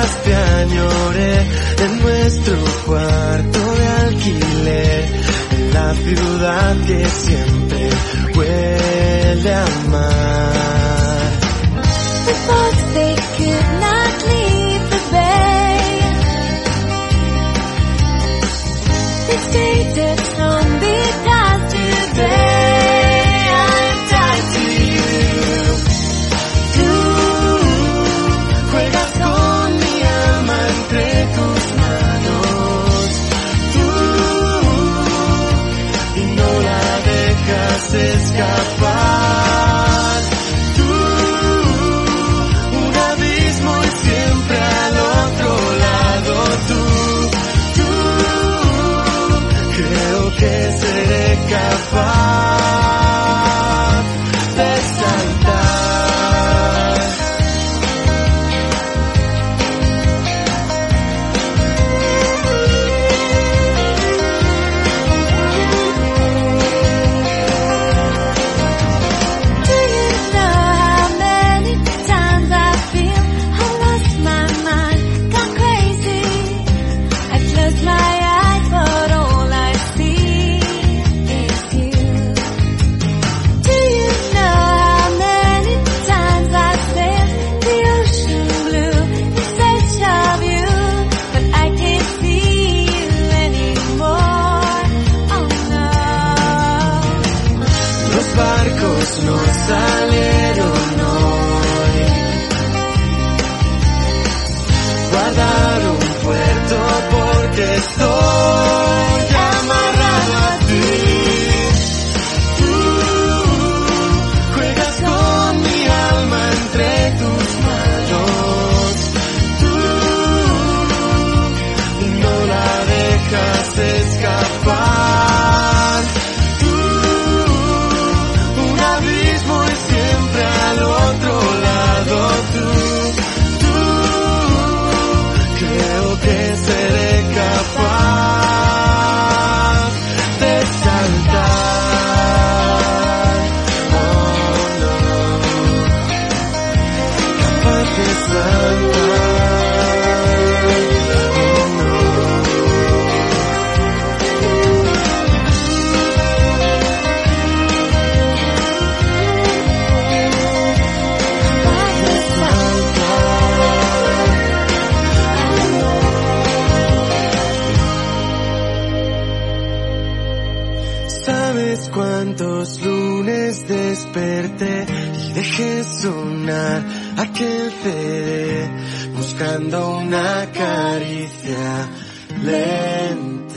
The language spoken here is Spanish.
más te añoré en nuestro cuarto de alquiler, en la ciudad que siempre huele a mar. The folks, they could not leave the bay. They stayed at home because today I'm tied to you. Tú juegas con mi alma entre tus manos. Tú y no la dejas escapar. Que seré capaz de saltar. Do you know how many times I feel I lost my mind, got crazy? I closed my eyes, but all I see. No salieron hoy, guardaron puerto porque estoy amarrado a ti. Tú juegas con mi alma entre tus manos. Tú no la dejas escapar. Seré capaz de saltar. Oh no, capaz de saltar. Oh no. Capaz de saltar. ¿Sabes cuántos lunes desperté y dejé sonar aquel CD buscando una caricia lenta?